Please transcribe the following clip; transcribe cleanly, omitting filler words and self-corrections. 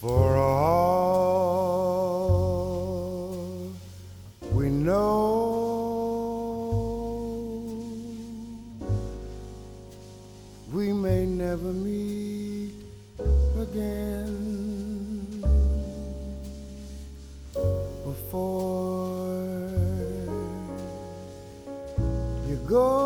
For all we know, we may never meet again. Before you go,